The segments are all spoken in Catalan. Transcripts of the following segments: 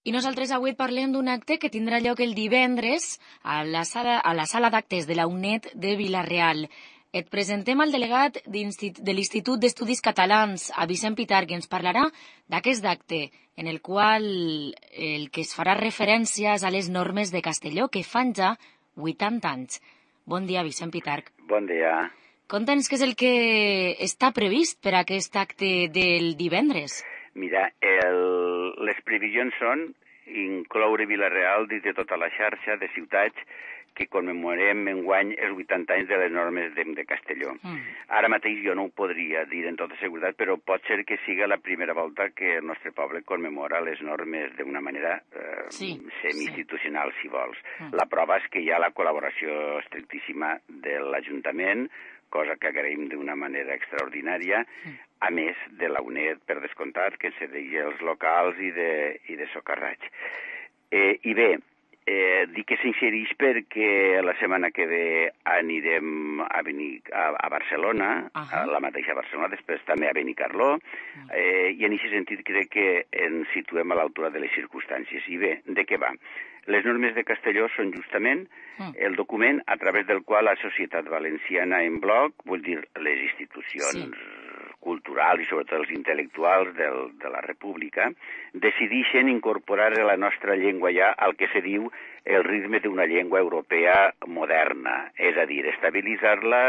I nosaltres avui parlem d'un acte que tindrà lloc el divendres a la sala d'actes de la UNED de Vila-real. Et presentem al delegat de l'Institut d'Estudis Catalans, a Vicent Pitar, que ens parlarà d'aquest acte, en el qual el que es farà referència és a les normes de Castelló, que fan ja 80 anys. Bon dia, Vicent Pitar. Bon dia. Conta'ns què és el que està previst per a aquest acte del divendres. Mira, les previsions són incloure Vila-real dins de tota la xarxa de ciutats que commemorem enguany els 80 anys de les normes de Castelló. Ara mateix jo no ho podria dir en tota seguretat, però pot ser que siga la primera volta que el nostre poble commemora les normes d'una manera semi-institucional, si vols. La prova és que hi ha la col·laboració estrictíssima de l'Ajuntament, cosa que agraïm d'una manera extraordinària, a més de la UNED, per descomptat, que cedeix els locals i de socarraig. I bé, dic que s'insereix perquè la setmana que ve anirem a Barcelona, a la mateixa Barcelona, després també a Benicarló, i en aquest sentit crec que ens situem a l'altura de les circumstàncies. I bé, de què va? Les normes de Castelló són justament el document a través del qual la societat valenciana en bloc, vull dir les institucions culturals i sobretot els intel·lectuals de la República, decideixen incorporar a la nostra llengua ja el que se diu el ritme d'una llengua europea moderna, és a dir, estabilitzar-la,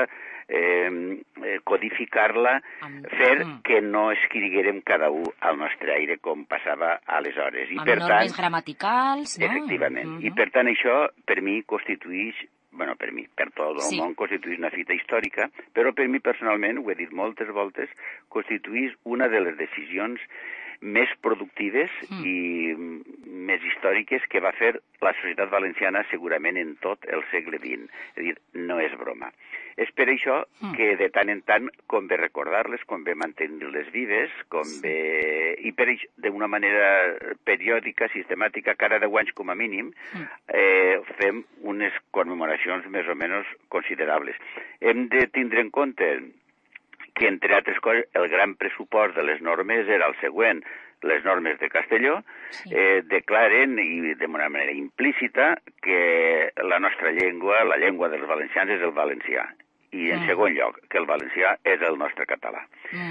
codificar-la, fer que no escriguérem cada un al nostre aire com passava aleshores. Amb normes gramaticals, no? Efectivament. I per tant això per mi constituïx, bueno, per mi, per tot el món constituïx una fita històrica, però per mi personalment, ho he dit moltes voltes, constituïx una de les decisions més productives i més històriques que va fer la societat valenciana segurament en tot el segle XX. És a dir, no és broma. És per això que de tant en tant convé recordar-les, convé mantenir-les vives, convé... I per això, d'una manera periòdica, sistemàtica, cada 10 anys com a mínim, fem unes commemoracions més o menys considerables. Hem de tindre en compte que, entre altres coses, el gran pressupost de les normes era el següent. Les normes de Castelló declaren, i d'una manera implícita, que la nostra llengua, la llengua dels valencians, és el valencià. I, en segon lloc, que el valencià és el nostre català.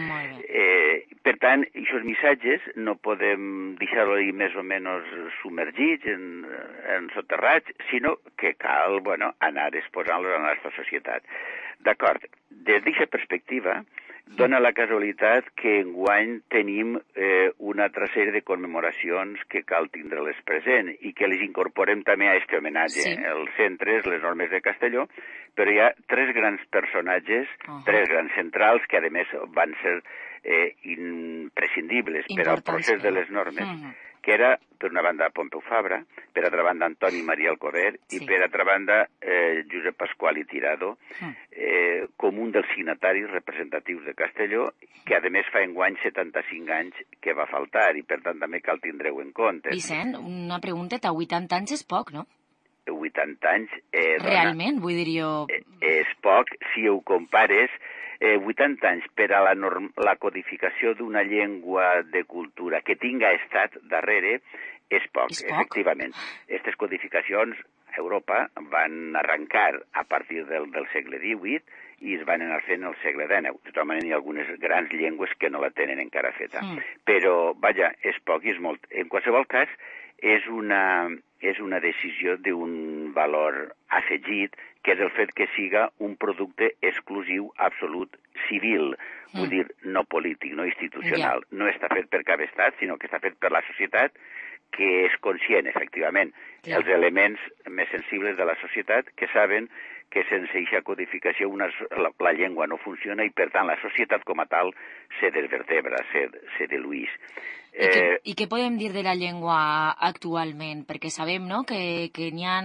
Per tant, aquests missatges no podem deixar-los més o menys submergits en soterrats, sinó que cal anar exposant-los a la nostra societat. D'acord, des d'aquesta perspectiva, dona la casualitat que enguany tenim una altra sèrie de commemoracions que cal tindre-les present i que les incorporem també a aquest homenatge. Els centres, les normes de Castelló, però hi ha tres grans personatges, tres grans centrals, que a més van ser imprescindibles per al procés de les normes, que era, per una banda, Pompeu Fabra, per altra banda, Antoni Maria Alcover, i per altra banda, Josep Pasqual i Tirado, com un dels signataris representatius de Castelló, que a més fa enguany 75 anys que va faltar, i per tant també cal tindre-ho en compte. Vicent, una pregunteta, 80 anys és poc, no? 80 anys... Realment, vull dir jo... És poc si ho compares. 80 anys per a la codificació d'una llengua de cultura que tinga estat darrere és poc, efectivament. Aquestes codificacions a Europa van arrencar a partir del segle XVIII i es van anar fent al segle XIX. De tota manera, hi ha algunes grans llengües que no la tenen encara feta. Però, vaja, és poc i és molt. En qualsevol cas, és una decisió d'un valor afegit, que és el fet que siga un producte exclusiu, absolut, civil, vull dir, no polític, no institucional. No està fet per cap estat, sinó que està fet per la societat, que és conscient, efectivament, els elements més sensibles de la societat, que saben que sense aquesta codificació la llengua no funciona i, per tant, la societat com a tal se desvertebra, se diluïx. I què podem dir de la llengua actualment? Perquè sabem, no?, que n'hi ha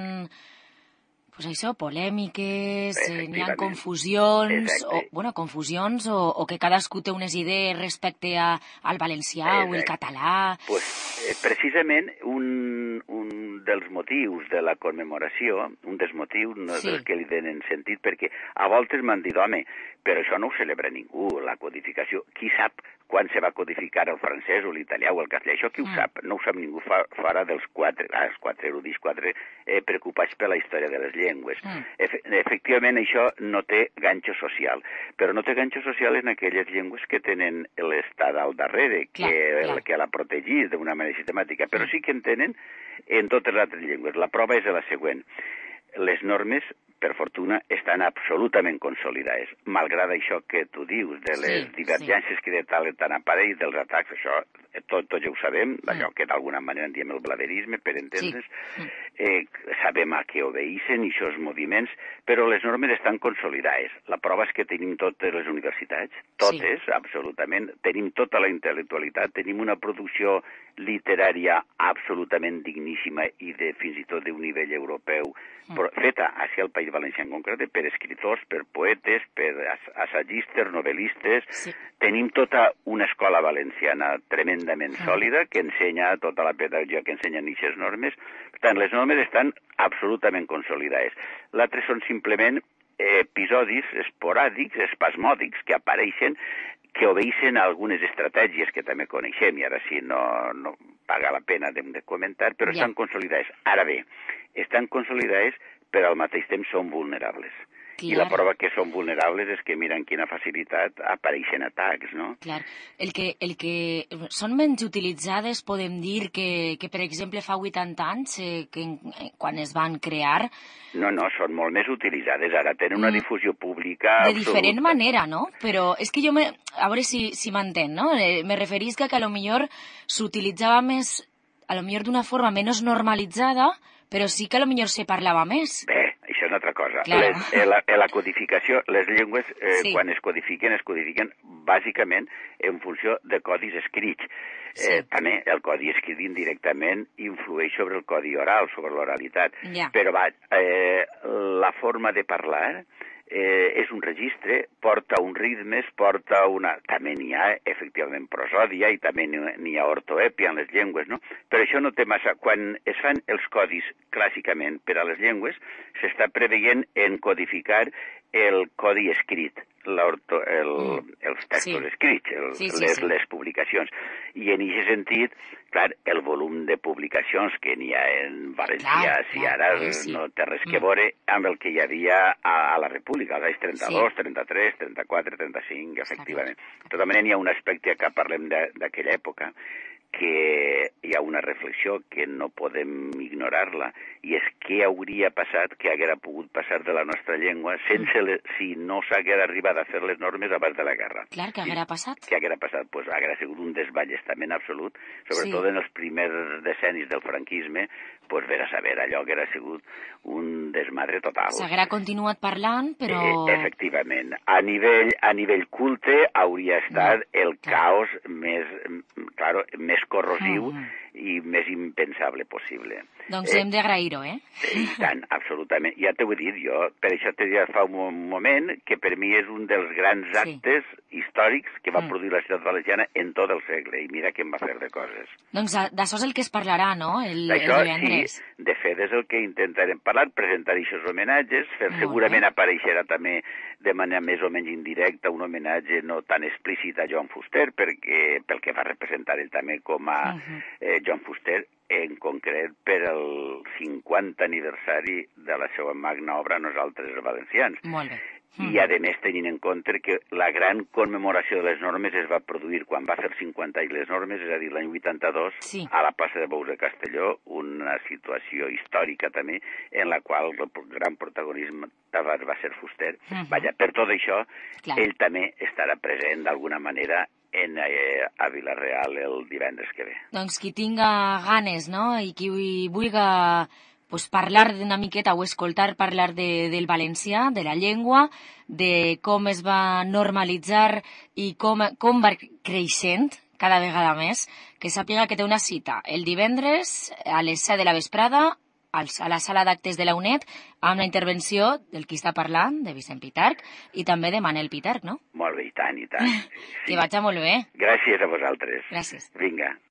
polèmiques, n'hi ha confusions, o que cadascú té unes idees respecte al valencià o el català. Precisament un dels motius de la commemoració, un dels motius dels que li donen sentit, perquè a voltes m'han dit, home, però això no ho celebra ningú, la codificació. Qui sap quan se va codificar el francès o l'italià o el castellà. Això qui ho sap? No ho sap ningú fora dels els quatre erudits, preocupats per la història de les llengües. Efectivament, això no té ganxo social, però no té ganxo social en aquelles llengües que tenen l'estat al darrere, que la protegís d'una manera sistemàtica, però sí que en tenen en totes les altres llengües. La prova és la següent. Les normes, per fortuna, estan absolutament consolidades. Malgrat això que tu dius, de les divergències que de tal en tant apareix, dels atacs, això tot ja ho sabem, allò que d'alguna manera en diem el blaverisme, per entendre's, sabem a què obeeixen aquests moviments, però les normes estan consolidades. La prova és que tenim totes les universitats, totes, absolutament, tenim tota la intel·lectualitat, tenim una producció literària absolutament digníssima i fins i tot d'un nivell europeu, feta així al País Valencià en concret, per escriptors, per poetes, per assagistes, novel·listes. Tenim tota una escola valenciana tremendament sòlida que ensenya tota la pedagogia que ensenyen aquestes normes. Per tant, les normes estan absolutament consolidades. L'altre són simplement episodis esporàdics, espasmòdics, que apareixen, que obeeixen a algunes estratègies que també coneixem, i ara sí no paga la pena de comentar, però estan consolidades. Ara bé, estan consolidades, però al mateix temps són vulnerables. I la prova que són vulnerables és que mira en quina facilitat apareixen atacs, no? Clar. El que són menys utilitzades, podem dir que per exemple, fa 80 anys, quan es van crear... No, són molt més utilitzades. Ara tenen una difusió pública... De diferent manera, no? Però és que jo... A veure si m'entén, no? Me referisc que a lo millor s'utilitzava més, a lo millor d'una forma menys normalitzada, però sí que a lo millor se parlava més. Bé, això és una altra cosa. La codificació, les llengües, quan es codifiquen bàsicament en funció de codis escrits. També el codi escrit indirectament influeix sobre el codi oral, sobre l'oralitat. Però la forma de parlar és un registre, porta uns ritmes, porta una... També n'hi ha, efectivament, prosòdia i també n'hi ha ortoèpia en les llengües, no? Però això no té massa... Quan es fan els codis clàssicament per a les llengües, s'està preveient en codificar el codi escrit, els textos escrits, les publicacions. I en aquest sentit, clar, el volum de publicacions que n'hi ha en valencià, si ara no té res que veure amb el que hi havia a la República, als anys 32, 33, 34, 35, efectivament. De tota manera, n'hi ha un aspecte que parlem d'aquella època, que hi ha una reflexió que no podem ignorar-la, i és què hauria passat, què haguera pogut passar de la nostra llengua si no s'haguera arribat a fer les normes abans de la guerra. Clar, què haguera passat? Què haguera passat? Doncs haguera sigut un desballestament absolut, sobretot en els primers decennis del franquisme, doncs ver a saber, allò haguera sigut un desmadre total. S'haguera continuat parlant, però... Efectivament. A nivell culte hauria estat el caos més corrosiu i més impensable possible. Doncs hem d'agrair-ho, I tant, absolutament. Ja t'ho he dit jo, per això t'he dit fa un moment que per mi és un dels grans actes històrics que va produir la ciutat valenciana en tot el segle, i mira què em va fer de coses. Doncs d'això és el que es parlarà, no?, el divendres. Sí, de fet és el que intentarem parlar, presentar aquests homenatges, segurament apareixerà també de manera més o menys indirecta un homenatge no tan explícit a Joan Fuster, pel que va representar ell també com a Joan Fuster, en concret per el 50 aniversari de la seva magna obra Nosaltres els valencians. Molt bé. I a més tenint en compte que la gran commemoració de les normes es va produir quan va fer 50 anys les normes, és a dir, l'any 82, a la plaça de Bous de Castelló, una situació històrica també, en la qual el gran protagonisme va ser Fuster. Vaja, per tot això, ell també estarà present d'alguna manera a Vila-real el divendres que ve. Doncs qui tinga ganes, no?, i qui vulga parlar d'una miqueta o escoltar parlar del valencià, de la llengua, de com es va normalitzar i com va creixent cada vegada més, que sàpiga que té una cita el divendres a les 7 de la vesprada a la sala d'actes de la UNED amb la intervenció del qui està parlant, de Vicent Pitarch, i també de Manel Pitarch, no? Molt bé, i tant, i tant. Que vagi molt bé. Gràcies a vosaltres. Gràcies. Vinga.